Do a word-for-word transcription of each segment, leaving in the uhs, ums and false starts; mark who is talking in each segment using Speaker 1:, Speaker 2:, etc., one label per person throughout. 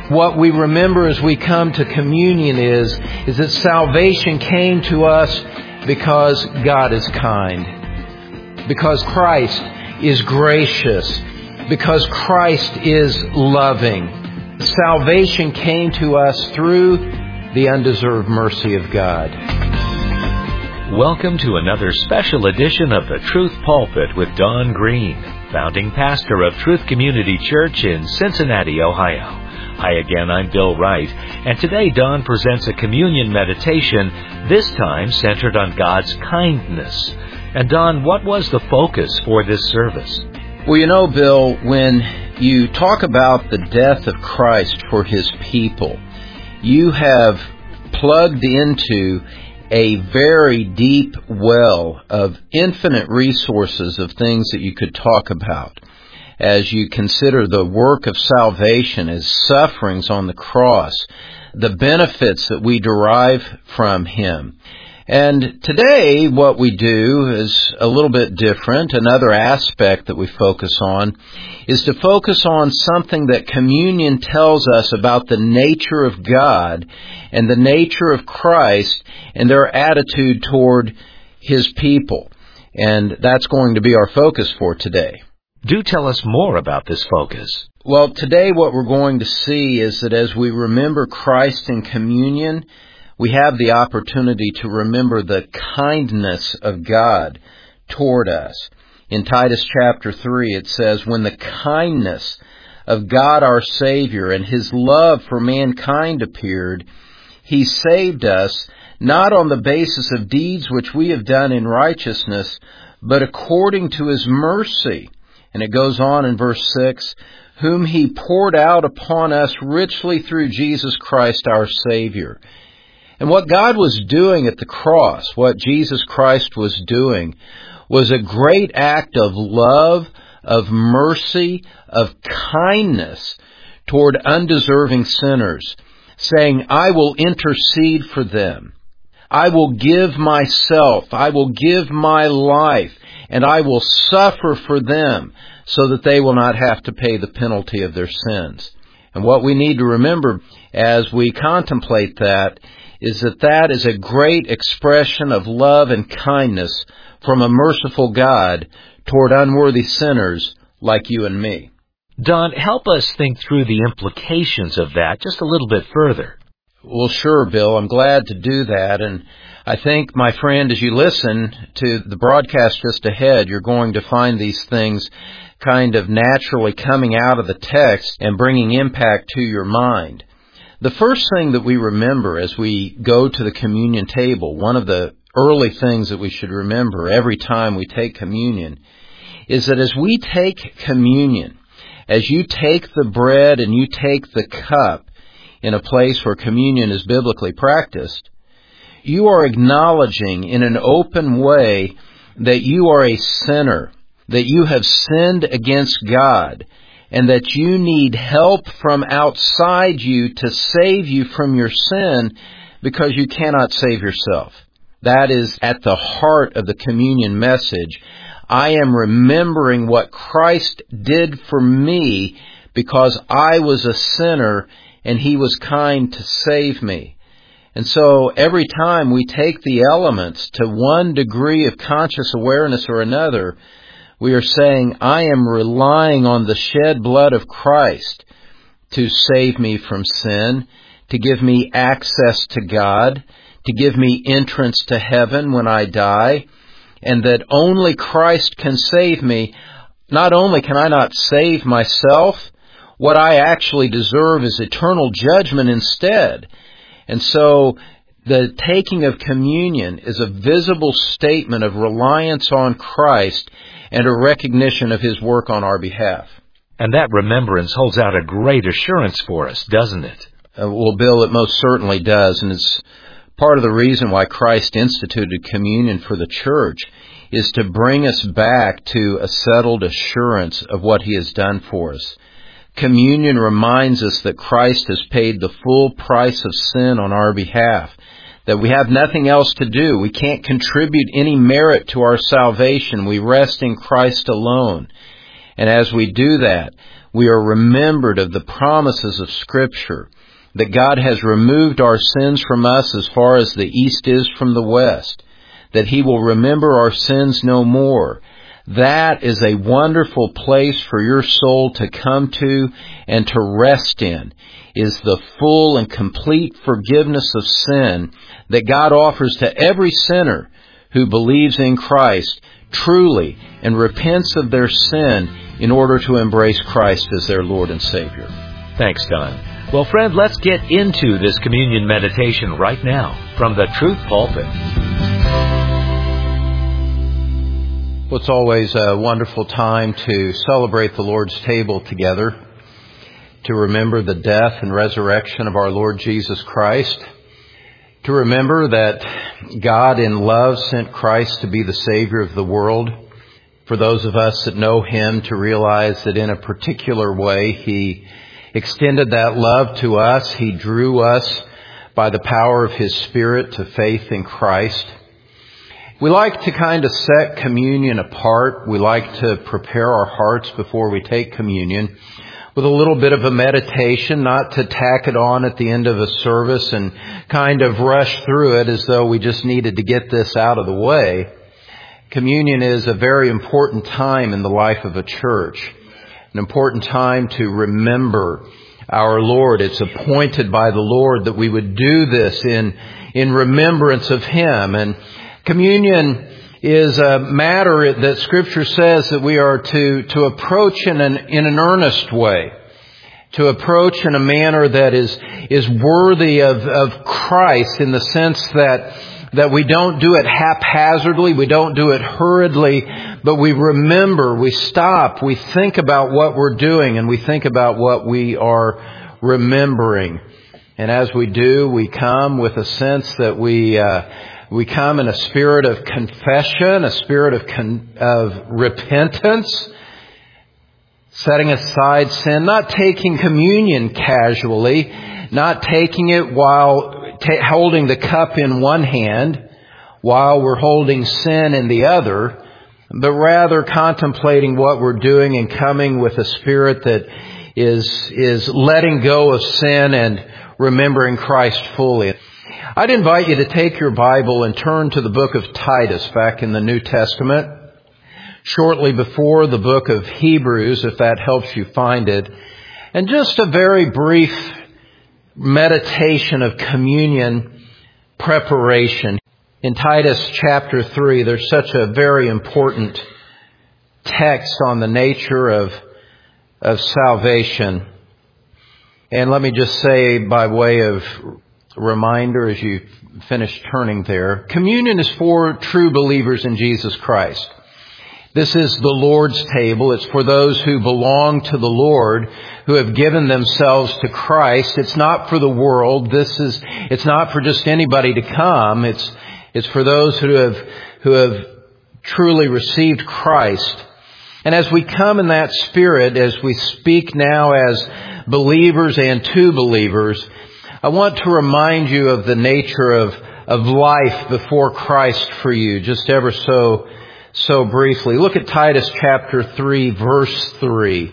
Speaker 1: What we remember as we come to communion is, is that salvation came to us because God is kind, because Christ is gracious, because Christ is loving. Salvation came to us through the undeserved mercy of God.
Speaker 2: Welcome to another special edition of the Truth Pulpit with Don Green, founding pastor of Truth Community Church in Cincinnati, Ohio. Hi again, I'm Bill Wright, and today Don presents a communion meditation, this time centered on God's kindness. And Don, what was the focus for this service?
Speaker 1: Well, you know, Bill, when you talk about the death of Christ for His people, you have plugged into a very deep well of infinite resources of things that you could talk about as you consider the work of salvation as sufferings on the cross, the benefits that we derive from Him. And today what we do is a little bit different. Another aspect that we focus on is to focus on something that communion tells us about the nature of God and the nature of Christ and their attitude toward His people. And that's going to be our focus for today.
Speaker 2: Do tell us more about this focus.
Speaker 1: Well, today what we're going to see is that as we remember Christ in communion, we have the opportunity to remember the kindness of God toward us. In Titus chapter three, it says, "When the kindness of God our Savior and His love for mankind appeared, He saved us, not on the basis of deeds which we have done in righteousness, but according to His mercy." And it goes on in verse six, "whom He poured out upon us richly through Jesus Christ our Savior." And what God was doing at the cross, what Jesus Christ was doing, was a great act of love, of mercy, of kindness toward undeserving sinners, saying, "I will intercede for them. I will give myself, I will give my life, and I will suffer for them so that they will not have to pay the penalty of their sins." And what we need to remember as we contemplate that is that that is a great expression of love and kindness from a merciful God toward unworthy sinners like you and me.
Speaker 2: Don, help us think through the implications of that just a little bit further.
Speaker 1: Well, sure, Bill. I'm glad to do that. And I think, my friend, as you listen to the broadcast just ahead, you're going to find these things kind of naturally coming out of the text and bringing impact to your mind. The first thing that we remember as we go to the communion table, one of the early things that we should remember every time we take communion, is that as we take communion, as you take the bread and you take the cup in a place where communion is biblically practiced, you are acknowledging in an open way that you are a sinner, that you have sinned against God, and that you need help from outside you to save you from your sin because you cannot save yourself. That is at the heart of the communion message. I am remembering what Christ did for me because I was a sinner and He was kind to save me. And so every time we take the elements to one degree of conscious awareness or another, we are saying, I am relying on the shed blood of Christ to save me from sin, to give me access to God, to give me entrance to heaven when I die, and that only Christ can save me. Not only can I not save myself, what I actually deserve is eternal judgment instead. And so the taking of communion is a visible statement of reliance on Christ and a recognition of His work on our behalf.
Speaker 2: And that remembrance holds out a great assurance for us, doesn't it?
Speaker 1: Uh, well, Bill, it most certainly does, and it's part of the reason why Christ instituted communion for the church is to bring us back to a settled assurance of what He has done for us. Communion reminds us that Christ has paid the full price of sin on our behalf, that we have nothing else to do. We can't contribute any merit to our salvation. We rest in Christ alone. And as we do that, we are remembered of the promises of Scripture, that God has removed our sins from us as far as the east is from the west, that He will remember our sins no more. That is a wonderful place for your soul to come to and to rest in, is the full and complete forgiveness of sin that God offers to every sinner who believes in Christ truly and repents of their sin in order to embrace Christ as their Lord and Savior.
Speaker 2: Thanks, Don. Well, friend, let's get into this communion meditation right now from the Truth Pulpit.
Speaker 1: Well, it's always a wonderful time to celebrate the Lord's table together, to remember the death and resurrection of our Lord Jesus Christ, to remember that God in love sent Christ to be the Savior of the world. For those of us that know Him, to realize that in a particular way He extended that love to us. He drew us by the power of His Spirit to faith in Christ. We like to kind of set communion apart. We like to prepare our hearts before we take communion with a little bit of a meditation, not to tack it on at the end of a service and kind of rush through it as though we just needed to get this out of the way. Communion is a very important time in the life of a church, an important time to remember our Lord. It's appointed by the Lord that we would do this in, in remembrance of Him. And communion is a matter that Scripture says that we are to, to approach in an, in an earnest way, to approach in a manner that is, is worthy of, of Christ, in the sense that, that we don't do it haphazardly, we don't do it hurriedly, but we remember, we stop, we think about what we're doing, and we think about what we are remembering. And as we do, we come with a sense that we, uh, We come in a spirit of confession, a spirit of con- of repentance, setting aside sin, not taking communion casually, not taking it while ta- holding the cup in one hand, while we're holding sin in the other, but rather contemplating what we're doing and coming with a spirit that is is letting go of sin and remembering Christ fully. I'd invite you to take your Bible and turn to the book of Titus back in the New Testament, shortly before the book of Hebrews, if that helps you find it. And just a very brief meditation of communion preparation. In Titus chapter three, there's such a very important text on the nature of, of salvation. And let me just say, by way of reminder as you finish turning there, communion is for true believers in Jesus Christ. This is the Lord's table. It's for those who belong to the Lord, who have given themselves to Christ. It's not for the world. This is, it's not for just anybody to come. It's, it's for those who have, who have truly received Christ. And as we come in that spirit, as we speak now as believers and to believers, I want to remind you of the nature of, of life before Christ for you, just ever so, so briefly. Look at Titus chapter three, verse three.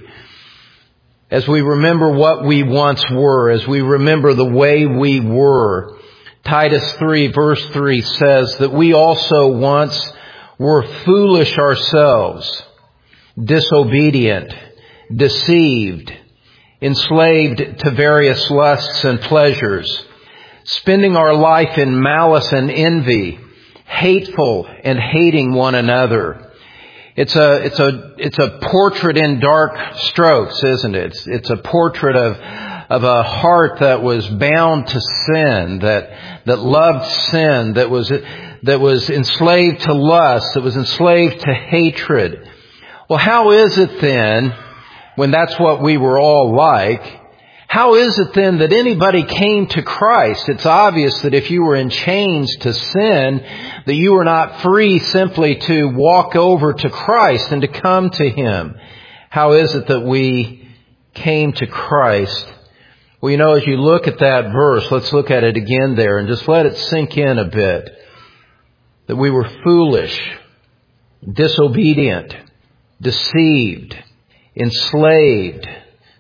Speaker 1: As we remember what we once were, as we remember the way we were, Titus three, verse three says that we also once were foolish ourselves, disobedient, deceived, enslaved to various lusts and pleasures, spending our life in malice and envy, hateful and hating one another. It's a, it's a, it's a portrait in dark strokes, isn't it? It's, it's a portrait of, of a heart that was bound to sin, that, that loved sin, that was, that was enslaved to lust, that was enslaved to hatred. Well, how is it then, when that's what we were all like, how is it then that anybody came to Christ? It's obvious that if you were in chains to sin, that you were not free simply to walk over to Christ and to come to Him. How is it that we came to Christ? Well, you know, as you look at that verse, let's look at it again there and just let it sink in a bit. That we were foolish, disobedient, deceived, enslaved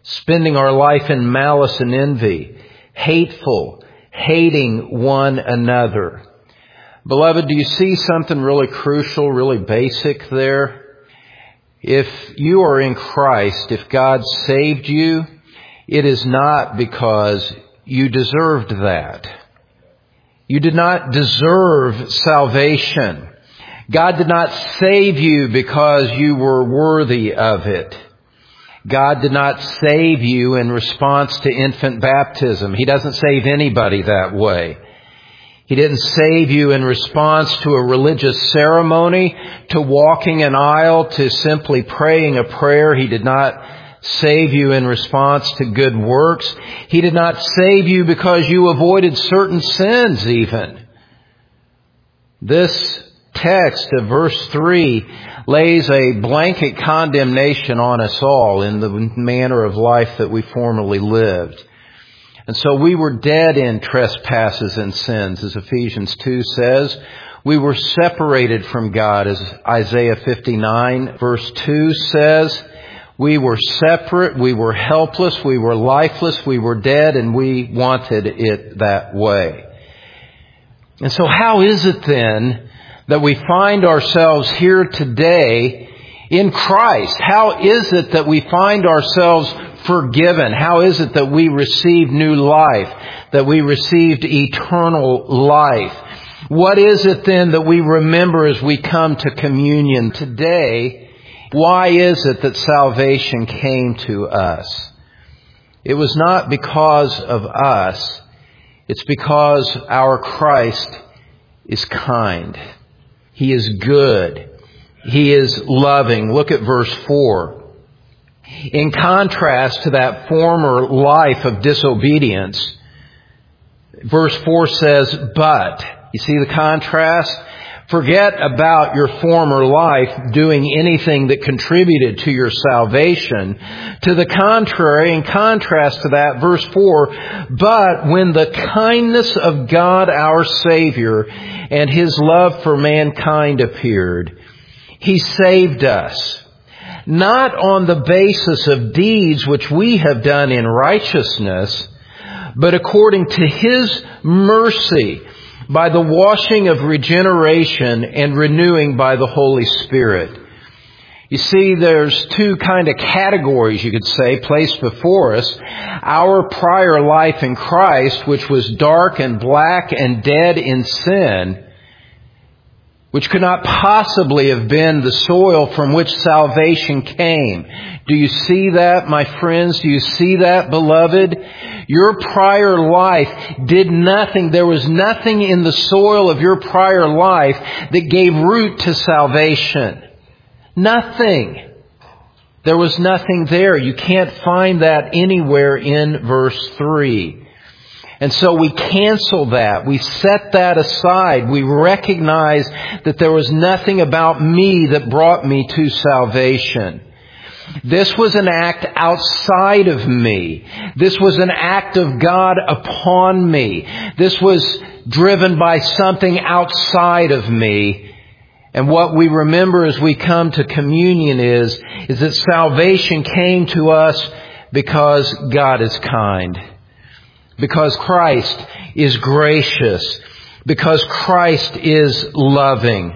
Speaker 1: spending our life in malice and envy, hateful, hating one another. Beloved, do you see something really crucial, really basic there? If you are in Christ, if God saved you, it is not because you deserved that. You did not deserve salvation. God did not save you because you were worthy of it. God did not save you in response to infant baptism. He doesn't save anybody that way. He didn't save you in response to a religious ceremony, to walking an aisle, to simply praying a prayer. He did not save you in response to good works. He did not save you because you avoided certain sins even. This text of verse three lays a blanket condemnation on us all in the manner of life that we formerly lived. And so we were dead in trespasses and sins, as Ephesians two says. We were separated from God, as Isaiah fifty-nine verse two says. We were separate, we were helpless, we were lifeless, we were dead, and we wanted it that way. And so how is it then that we find ourselves here today in Christ? How is it that we find ourselves forgiven? How is it that we received new life, that we received eternal life? What is it then that we remember as we come to communion today? Why is it that salvation came to us? It was not because of us. It's because our Christ is kind. He is good. He is loving. Look at verse four. In contrast to that former life of disobedience, verse four says, but. You see the contrast? Forget about your former life doing anything that contributed to your salvation. To the contrary, in contrast to that, verse four, but when the kindness of God our Savior and His love for mankind appeared, He saved us, not on the basis of deeds which we have done in righteousness, but according to His mercy, by the washing of regeneration and renewing by the Holy Spirit. You see, there's two kind of categories, you could say, placed before us. Our prior life in Christ, which was dark and black and dead in sin, which could not possibly have been the soil from which salvation came. Do you see that, my friends? Do you see that, beloved? Your prior life did nothing. There was nothing in the soil of your prior life that gave root to salvation. Nothing. There was nothing there. You can't find that anywhere in verse three. And so we cancel that. We set that aside. We recognize that there was nothing about me that brought me to salvation. This was an act outside of me. This was an act of God upon me. This was driven by something outside of me. And what we remember as we come to communion is, is that salvation came to us because God is kind. Because Christ is gracious. Because Christ is loving.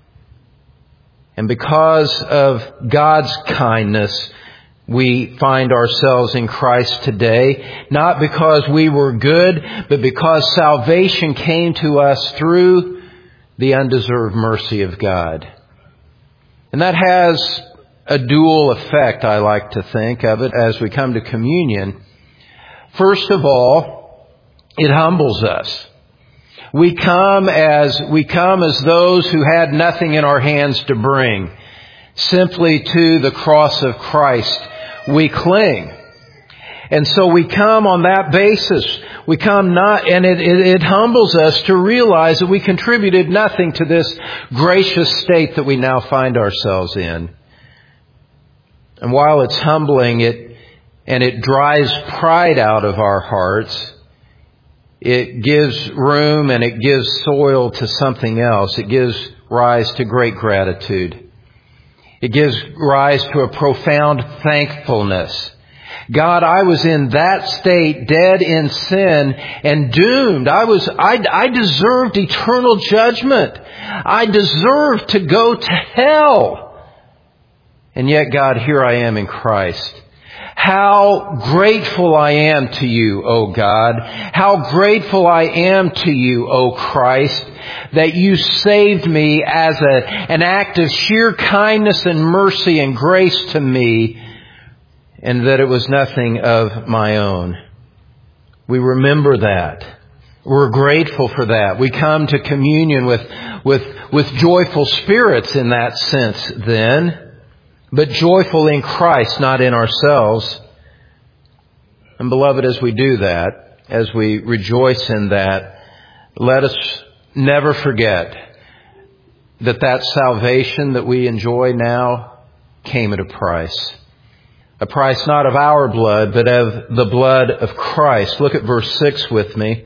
Speaker 1: And because of God's kindness, we find ourselves in Christ today. Not because we were good, but because salvation came to us through the undeserved mercy of God. And that has a dual effect, I like to think of it, as we come to communion. First of all, it humbles us. We come as we come as those who had nothing in our hands to bring. Simply to the cross of Christ we cling. And so we come on that basis. We come not, and it, it, it humbles us to realize that we contributed nothing to this gracious state that we now find ourselves in. And while it's humbling, it and it drives pride out of our hearts, it gives room and it gives soil to something else. It gives rise to great gratitude. It gives rise to a profound thankfulness. God, I was in that state, dead in sin and doomed. I was, I, I deserved eternal judgment. I deserved to go to hell. And yet, God, here I am in Christ. How grateful I am to you, O God. How grateful I am to you, O Christ, that you saved me as a, an act of sheer kindness and mercy and grace to me, and that it was nothing of my own. We remember that. We're grateful for that. We come to communion with, with, with joyful spirits in that sense then. But joyful in Christ, not in ourselves. And beloved, as we do that, as we rejoice in that, let us never forget that that salvation that we enjoy now came at a price. A price not of our blood, but of the blood of Christ. Look at verse six with me.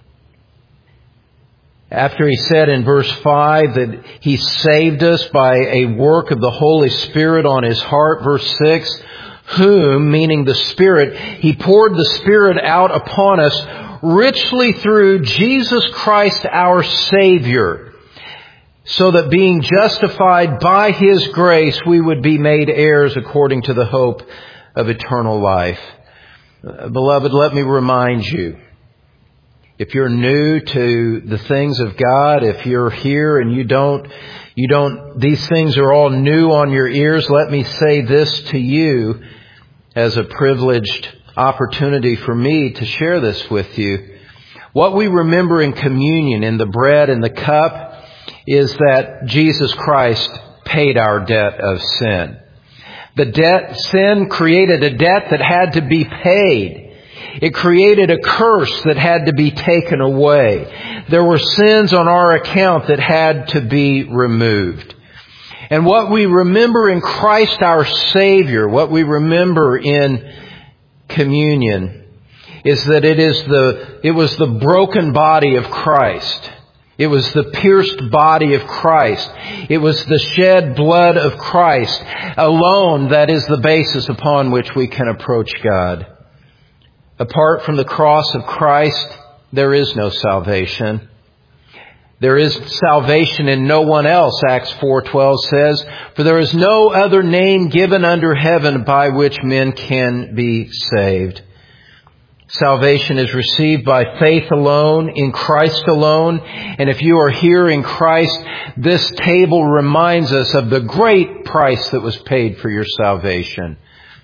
Speaker 1: After he said in verse five that he saved us by a work of the Holy Spirit on his heart, verse six, whom, meaning the Spirit, he poured the Spirit out upon us richly through Jesus Christ our Savior, so that being justified by his grace, we would be made heirs according to the hope of eternal life. Beloved, let me remind you, if you're new to the things of God, if you're here and you don't, you don't, these things are all new on your ears, let me say this to you as a privileged opportunity for me to share this with you. What we remember in communion, in the bread and the cup, is that Jesus Christ paid our debt of sin. The debt, sin created a debt that had to be paid. It created a curse that had to be taken away. There were sins on our account that had to be removed. And what we remember in Christ our Savior, what we remember in communion, is that it is the, it was the broken body of Christ. It was the pierced body of Christ. It was the shed blood of Christ alone that is the basis upon which we can approach God. Apart from the cross of Christ, there is no salvation. There is salvation in no one else, Acts four twelve says, for there is no other name given under heaven by which men can be saved. Salvation is received by faith alone, in Christ alone. And if you are here in Christ, this table reminds us of the great price that was paid for your salvation.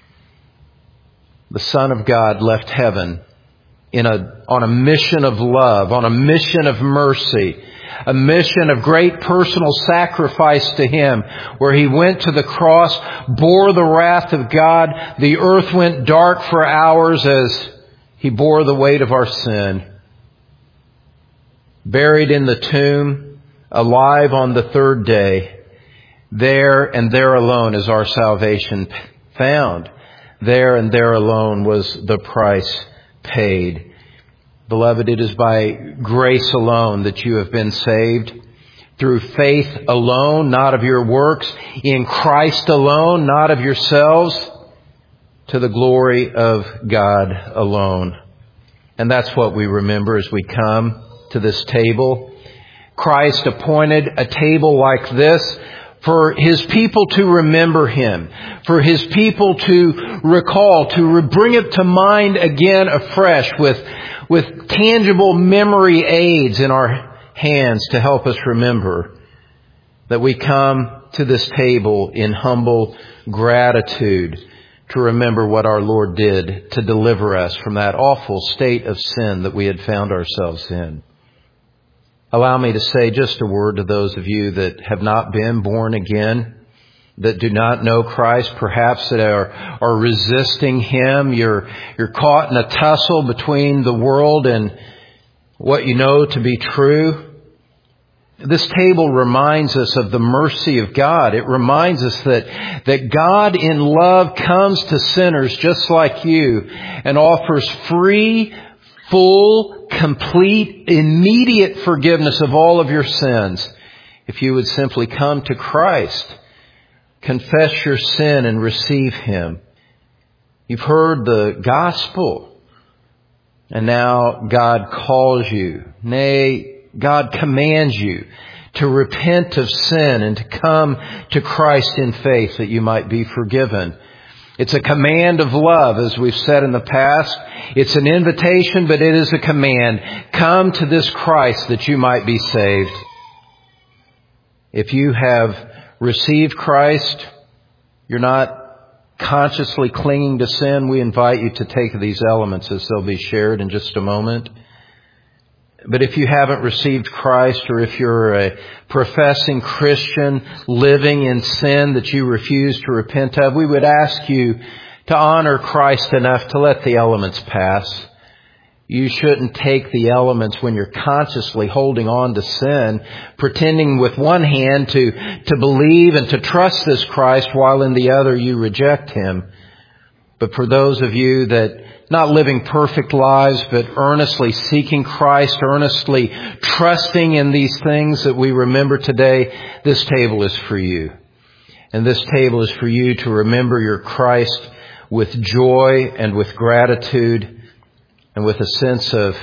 Speaker 1: The Son of God left heaven in a, on a mission of love, on a mission of mercy, a mission of great personal sacrifice to Him, where He went to the cross, bore the wrath of God. The earth went dark for hours as He bore the weight of our sin. Buried in the tomb, alive on the third day. There and there alone is our salvation found. There and there alone was the price paid. Beloved, it is by grace alone that you have been saved. Through faith alone, not of your works. In Christ alone, not of yourselves. To the glory of God alone. And that's what we remember as we come to this table. Christ appointed a table like this for His people to remember Him, for His people to recall, to re- bring it to mind again afresh with, with tangible memory aids in our hands to help us remember that we come to this table in humble gratitude to remember what our Lord did to deliver us from that awful state of sin that we had found ourselves in. Allow me to say just a word to those of you that have not been born again, that do not know Christ, perhaps that are, are resisting Him. You're, you're caught in a tussle between the world and what you know to be true. This table reminds us of the mercy of God. It reminds us that, that God in love comes to sinners just like you and offers free, full, complete, immediate forgiveness of all of your sins. If you would simply come to Christ, confess your sin and receive Him. You've heard the gospel. And now God calls you. Nay, God commands you to repent of sin and to come to Christ in faith that you might be forgiven. It's a command of love, as we've said in the past. It's an invitation, but it is a command. Come to this Christ that you might be saved. If you have received Christ, you're not consciously clinging to sin, we invite you to take these elements as they'll be shared in just a moment. But if you haven't received Christ, or if you're a professing Christian living in sin that you refuse to repent of, we would ask you to honor Christ enough to let the elements pass. You shouldn't take the elements when you're consciously holding on to sin, pretending with one hand to, to believe and to trust this Christ while in the other you reject Him. But for those of you that not living perfect lives, but earnestly seeking Christ, earnestly trusting in these things that we remember today, this table is for you. And this table is for you to remember your Christ with joy and with gratitude and with a sense of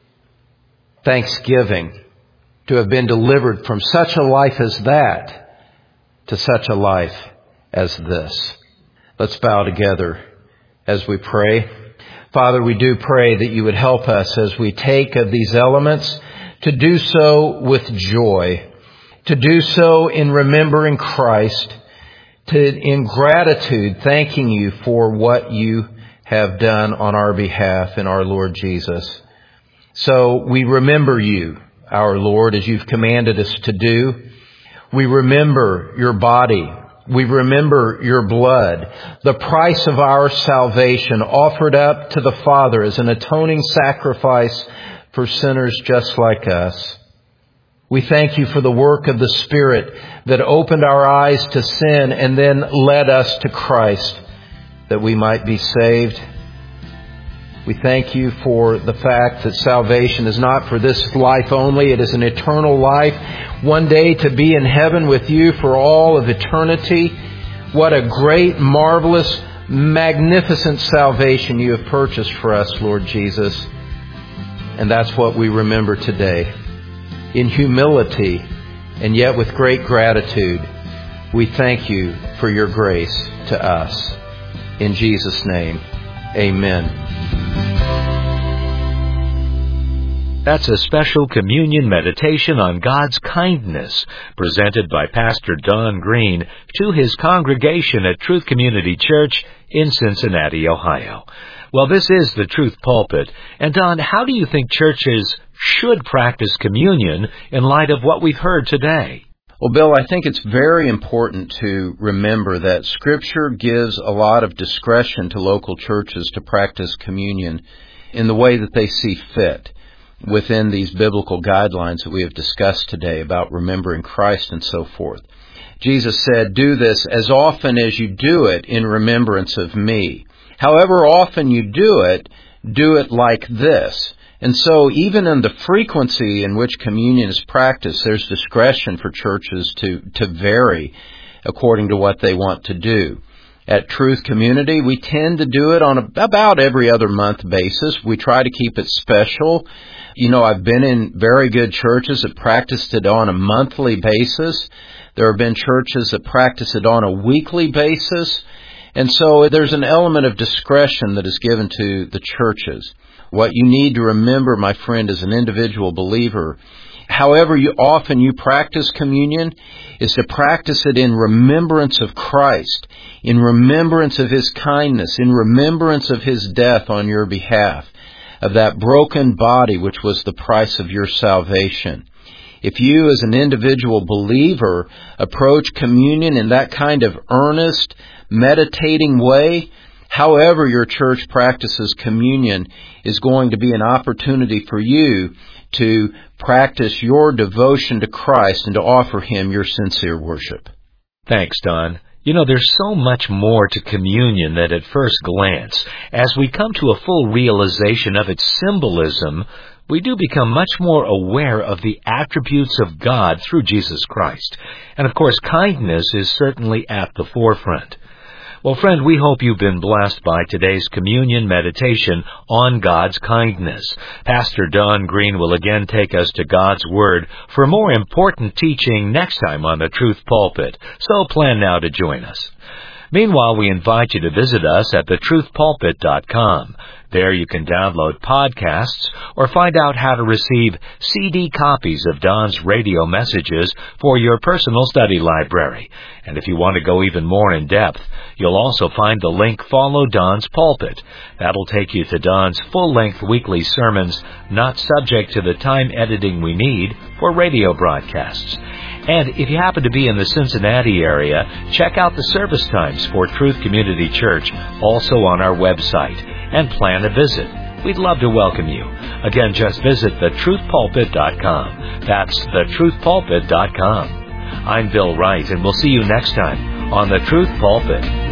Speaker 1: thanksgiving to have been delivered from such a life as that to such a life as this. Let's bow together as we pray. Father, we do pray that you would help us as we take of these elements to do so with joy, to do so in remembering Christ, to in gratitude thanking you for what you have done on our behalf in our Lord Jesus. So we remember you, our Lord, as you've commanded us to do. We remember your body. We remember your blood, the price of our salvation offered up to the Father as an atoning sacrifice for sinners just like us. We thank you for the work of the Spirit that opened our eyes to sin and then led us to Christ that we might be saved. We thank you for the fact that salvation is not for this life only. It is an eternal life. One day to be in heaven with you for all of eternity. What a great, marvelous, magnificent salvation you have purchased for us, Lord Jesus. And that's what we remember today. In humility and yet with great gratitude, we thank you for your grace to us. In Jesus' name, amen.
Speaker 2: That's a special communion meditation on God's kindness presented by Pastor Don Green to his congregation at Truth Community Church in Cincinnati, Ohio. Well, this is the Truth Pulpit. And Don, how do you think churches should practice communion in light of what we've heard today?
Speaker 1: Well, Bill, I think it's very important to remember that Scripture gives a lot of discretion to local churches to practice communion in the way that they see fit within these biblical guidelines that we have discussed today about remembering Christ and so forth. Jesus said, "Do this as often as you do it in remembrance of me." However often you do it, do it like this. And so even in the frequency in which communion is practiced, there's discretion for churches to, to vary according to what they want to do. At Truth Community, we tend to do it on a, about every other month basis. We try to keep it special. You know, I've been in very good churches that practiced it on a monthly basis. There have been churches that practice it on a weekly basis. And so there's an element of discretion that is given to the churches. What you need to remember, my friend, as an individual believer, however you, often you practice communion, is to practice it in remembrance of Christ, in remembrance of His kindness, in remembrance of His death on your behalf, of that broken body which was the price of your salvation. If you as an individual believer approach communion in that kind of earnest, meditating way, however your church practices communion is going to be an opportunity for you to practice your devotion to Christ and to offer Him your sincere worship.
Speaker 2: Thanks, Don. You know, there's so much more to communion than at first glance. As we come to a full realization of its symbolism, we do become much more aware of the attributes of God through Jesus Christ. And of course, kindness is certainly at the forefront. Well, friend, we hope you've been blessed by today's communion meditation on God's kindness. Pastor Don Green will again take us to God's Word for more important teaching next time on the Truth Pulpit, so plan now to join us. Meanwhile, we invite you to visit us at the truth pulpit dot com. There you can download podcasts or find out how to receive C D copies of Don's radio messages for your personal study library. And if you want to go even more in depth, you'll also find the link Follow Don's Pulpit. That'll take you to Don's full-length weekly sermons, not subject to the time editing we need for radio broadcasts. And if you happen to be in the Cincinnati area, check out the service times for Truth Community Church, also on our website, and plan a visit. We'd love to welcome you. Again, just visit the truth pulpit dot com. That's the truth pulpit dot com. I'm Bill Wright, and we'll see you next time on the Truth Pulpit.